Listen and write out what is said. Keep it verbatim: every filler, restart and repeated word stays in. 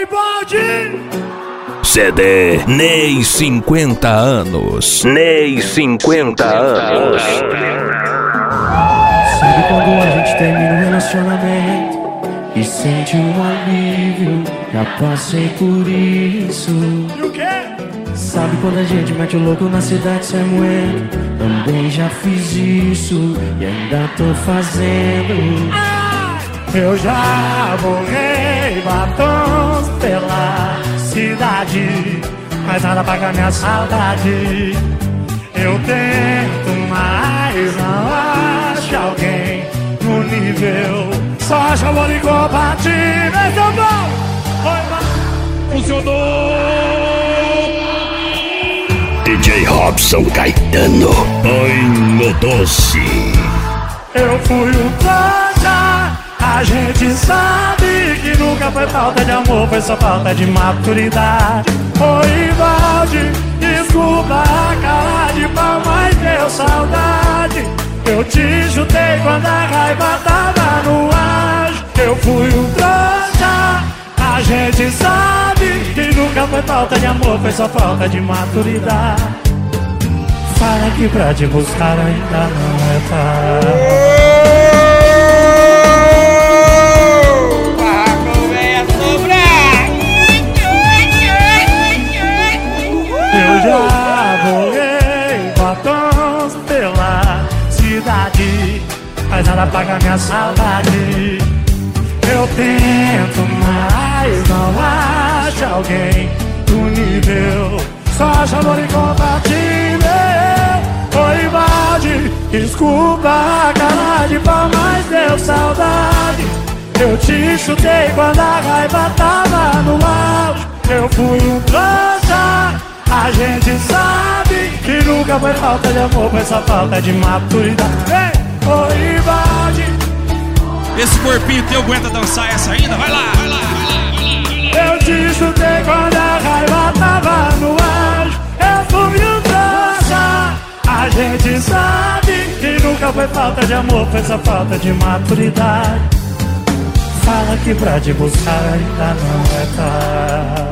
Oi, Baldi! C D Ney cinquenta anos. Ney cinquenta anos. Sabe quando a gente termina um relacionamento e sente um alívio? Já passei por isso. E o quê? Sabe quando a gente mete o louco na cidade sem moeda? Também já fiz isso e ainda tô fazendo. Ah! Eu já borrei batons pela cidade, mas nada paga minha saudade. Eu tento, mas não acho alguém no nível. Só acho amor incompatível. Esse é o bom! Funcionou! D J Robson Caetano. Oi, no doce. Eu fui um trouxa. A gente sabe que nunca foi falta de amor, foi só falta de maturidade. Oi, Valde, desculpa a cara de pau, mas deu saudade. Eu te chutei quando a raiva tava no ar. Eu fui um trouxa. A gente sabe que nunca foi falta de amor, foi só falta de maturidade. Fala que pra te buscar ainda não é tarde. Eu já borrei batons pela cidade, mas nada paga minha saudade. Eu tento, mas não acho alguém do nível. Só acho amor incompatível. Oi, Valde, desculpa a cara de pau, mas deu saudade. Eu te chutei quando a raiva tava no auge. Eu fui um trouxa. A gente sabe que nunca foi falta de amor, foi só falta de maturidade. Ei, oi, Valde. Esse corpinho teu aguenta dançar essa ainda? Vai lá, vai lá, vai lá, vai lá, vai lá. Eu te chutei quando a raiva tava no ar. Eu fui um trouxa. A gente sabe que nunca foi falta de amor, foi só falta de maturidade. Fala que pra te buscar ainda não é tarde.